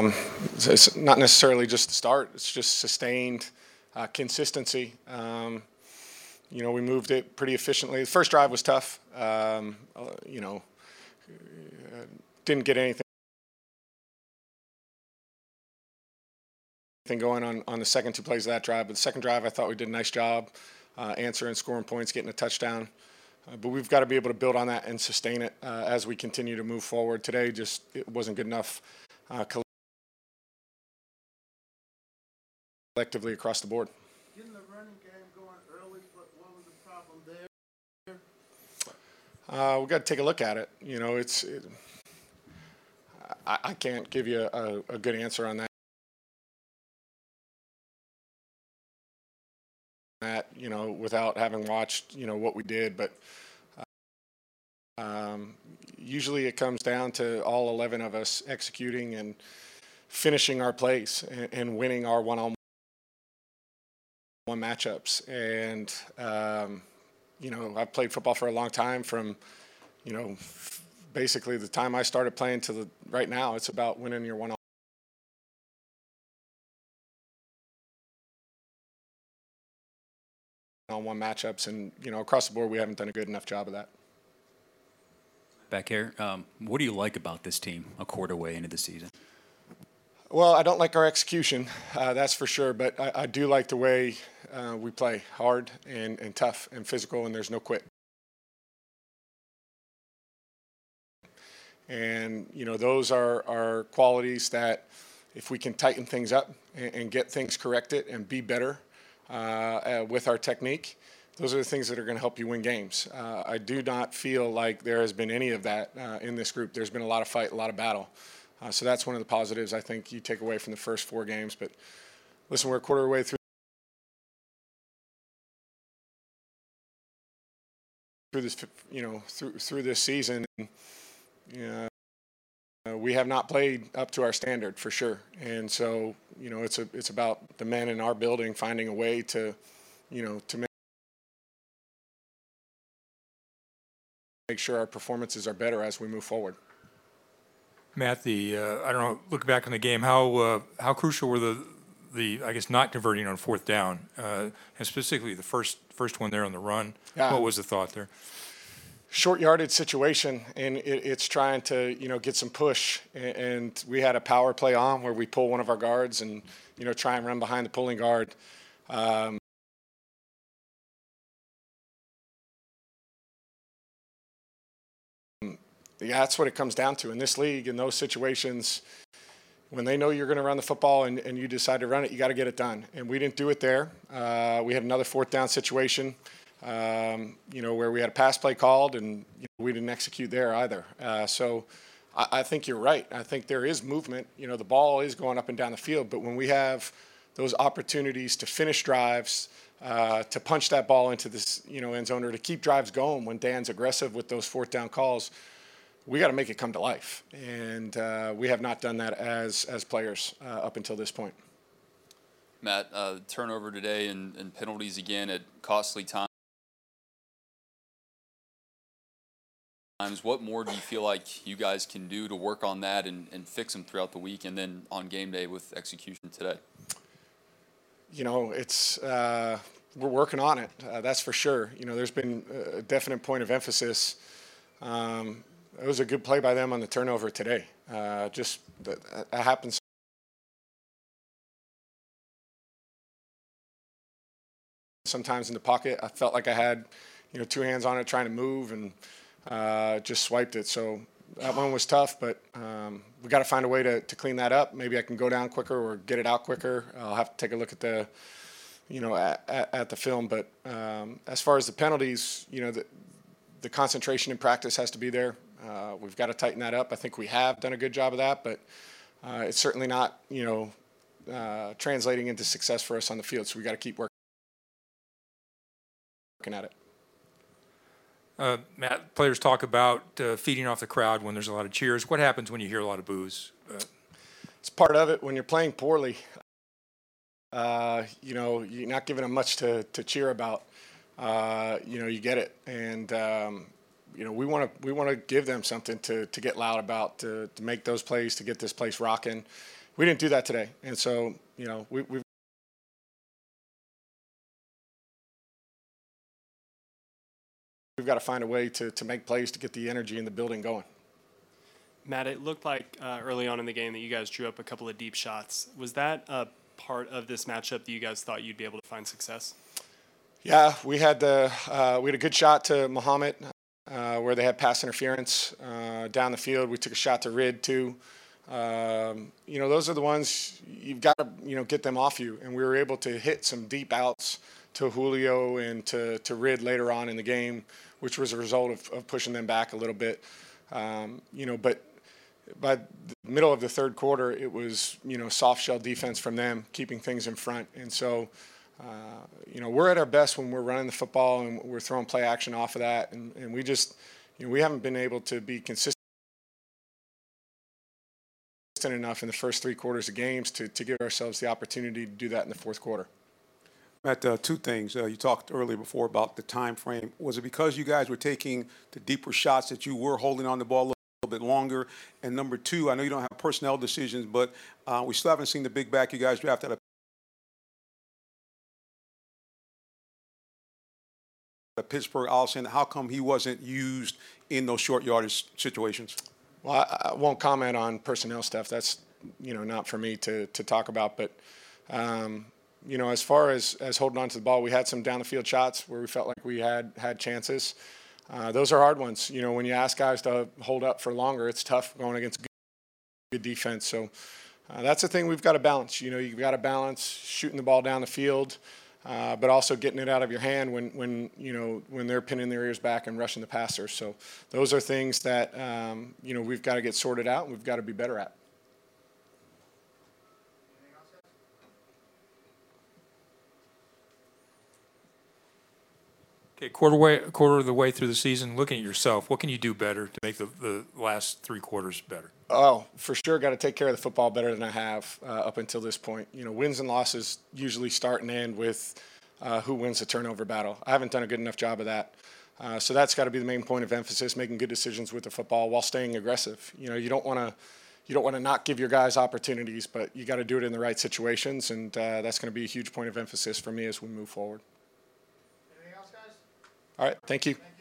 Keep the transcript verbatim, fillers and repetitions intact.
Um, it's, it's not necessarily just the start. It's just sustained uh, consistency. Um, you know, we moved it pretty efficiently. The first drive was tough. Um, uh, you know, uh, didn't get anything going on, on the second two plays of that drive. But the second drive, I thought we did a nice job uh, answering, scoring points, getting a touchdown. Uh, but we've got to be able to build on that and sustain it uh, as we continue to move forward. Today, just it wasn't good enough uh, collectively across the board. Getting the running game going early, what, what was the problem there? Uh, we got to take a look at it. You know, it's. It, I, I can't give you a, a good answer on that. That you know, without having watched, you know, what we did, but uh, um, usually it comes down to all eleven of us executing and finishing our plays and, and winning our one-on-one matchups. And um, you know, I've played football for a long time. From you know, basically the time I started playing to the right now, it's about winning your one-on-one. on one matchups, and you know, across the board we haven't done a good enough job of that. Back here, um, what do you like about this team a quarter way into the season? Well, I don't like our execution, uh, that's for sure, but I, I do like the way uh, we play hard and, and tough and physical, and there's no quit. And you know, those are, are qualities that if we can tighten things up and, and get things corrected and be better Uh, uh, with our technique, those are the things that are going to help you win games. Uh, I do not feel like there has been any of that uh, in this group. There's been a lot of fight, a lot of battle. Uh, so that's one of the positives I think you take away from the first four games. But listen, we're a quarter way through through this, you know, through through this season. And, you know, Uh, we have not played up to our standard for sure, and so you know it's a it's about the men in our building finding a way to, you know, to make, make sure our performances are better as we move forward. Matt, the uh, I don't know. Look back on the game. How uh, how crucial were the the I guess not converting on fourth down, uh, and specifically the first first one there on the run. Yeah. What was the thought there? Short yardage situation, and it, it's trying to you know get some push, and, and we had a power play on where we pull one of our guards and you know try and run behind the pulling guard. Um, yeah, that's what it comes down to in this league. In those situations, when they know you're going to run the football and, and you decide to run it, you got to get it done. And we didn't do it there. Uh, we had another fourth down situation. Um, you know, where we had a pass play called and you know, we didn't execute there either. Uh, so I, I think you're right. I think there is movement. You know, the ball is going up and down the field, but when we have those opportunities to finish drives, uh, to punch that ball into this, you know, end zone or to keep drives going when Dan's aggressive with those fourth down calls, we got to make it come to life. And uh, we have not done that as, as players uh, up until this point. Matt, uh, turnover today and, and penalties again at costly times. What more do you feel like you guys can do to work on that and, and fix them throughout the week and then on game day with execution today? You know, it's uh, we're working on it. Uh, that's for sure. You know, there's been a definite point of emphasis. Um, it was a good play by them on the turnover today. Uh, just that, that happens sometimes in the pocket. I felt like I had, you know, two hands on it trying to move and uh, just swiped it. So that one was tough, but um, we got to find a way to, to clean that up. Maybe I can go down quicker or get it out quicker. I'll have to take a look at the, you know, at, at, at the film. But um, as far as the penalties, you know, the, the concentration in practice has to be there. Uh, we've got to tighten that up. I think we have done a good job of that, but uh, it's certainly not, you know, uh, translating into success for us on the field. So we got to keep working at it. Uh, Matt, players talk about uh, feeding off the crowd when there's a lot of cheers. What happens when you hear a lot of boos? Uh, it's part of it. When you're playing poorly, uh, you know, you're not giving them much to, to cheer about. Uh, you know, you get it. And, um, you know, we want to we want to give them something to, to get loud about, to, to make those plays, to get this place rocking. we didn't do that today. And so, you know, we, we've we've got to find a way to, to make plays to get the energy in the building going. Matt, it looked like uh, early on in the game that you guys drew up a couple of deep shots. Was that a part of this matchup that you guys thought you'd be able to find success? Yeah, we had the uh, we had a good shot to Muhammad uh, where they had pass interference uh, down the field. We took a shot to Rid too. Um, you know, those are the ones you've got to you know get them off you, and we were able to hit some deep outs to Julio and to to Rid later on in the game, which was a result of, of pushing them back a little bit. Um, you know, but by the middle of the third quarter, it was, you know, soft shell defense from them, keeping things in front. And so, uh, you know, we're at our best when we're running the football and we're throwing play action off of that. And, and we just, you know, we haven't been able to be consistent enough in the first three quarters of games to, to give ourselves the opportunity to do that in the fourth quarter. Matt, uh, two things. Uh, you talked earlier before about the time frame. Was it because you guys were taking the deeper shots that you were holding on the ball a little bit longer? And number two, I know you don't have personnel decisions, but uh, we still haven't seen the big back you guys drafted out of Pittsburgh, Allison. How come he wasn't used in those short yardage situations? Well, I, I won't comment on personnel stuff. That's, you know, not for me to, to talk about. But, um, you know, as far as, as holding on to the ball, we had some down the field shots where we felt like we had had chances. Uh, those are hard ones. You know, when you ask guys to hold up for longer, it's tough going against good, good defense. So uh, that's the thing we've got to balance. You know, you've got to balance shooting the ball down the field, uh, but also getting it out of your hand when, when, you know, when they're pinning their ears back and rushing the passer. So those are things that, um, you know, we've got to get sorted out and we've got to be better at. Okay, quarter way, quarter of the way through the season, looking at yourself, what can you do better to make the, the last three quarters better? Oh, for sure, got to take care of the football better than I have uh, up until this point. You know, wins and losses usually start and end with uh, who wins the turnover battle. I haven't done a good enough job of that. Uh, so that's got to be the main point of emphasis, making good decisions with the football while staying aggressive. You know, you don't want to you don't want to not give your guys opportunities, but you got to do it in the right situations, and uh, that's going to be a huge point of emphasis for me as we move forward. Anything else, guys? All right, thank you.